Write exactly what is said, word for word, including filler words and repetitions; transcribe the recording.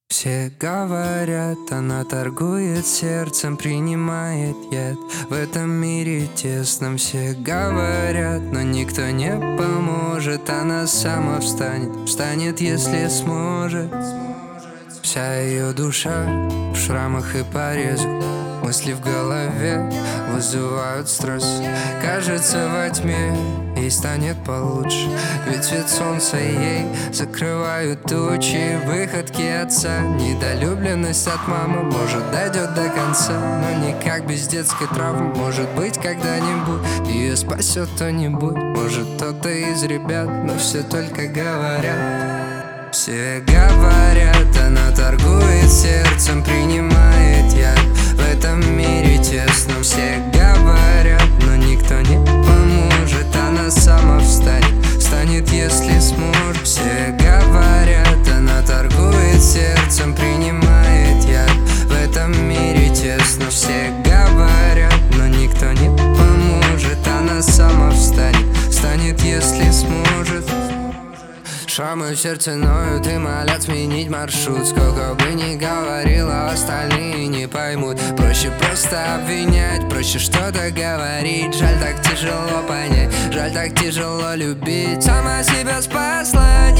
Все говорят, она торгует сердцем, принимает яд. В этом мире тесном все говорят, но никто не поможет. Она сама встанет, встанет, если сможет. Вся ее душа в шрамах и порезах, мысли в голове вызывают стресс. Кажется, во тьме ей станет получше, ведь свет солнца ей закрывают тучи. Выходки отца, недолюбленность от мамы, может, дойдет до конца, но никак без детской травмы. Может быть, когда-нибудь ее спасет кто-нибудь, может, кто-то из ребят, но все только говорят. Все говорят, она торгует сердцем, принимает яд. В этом мире тесном все говорят, но никто не поможет. Она сама встанет, встанет, если сможет. Все говорят, она торгует сердцем, принимает яд. В этом мире тесно, все говорят, но никто не поможет. Она сама встанет, встанет, если сможет. Шрамы в сердце ноют и молят сменить маршрут. Сколько бы ни говорила, остальные не поймут. Проще просто обвинять, проще что-то говорить. Жаль, так тяжело понять, жаль, так тяжело любить. Сама себя спасла,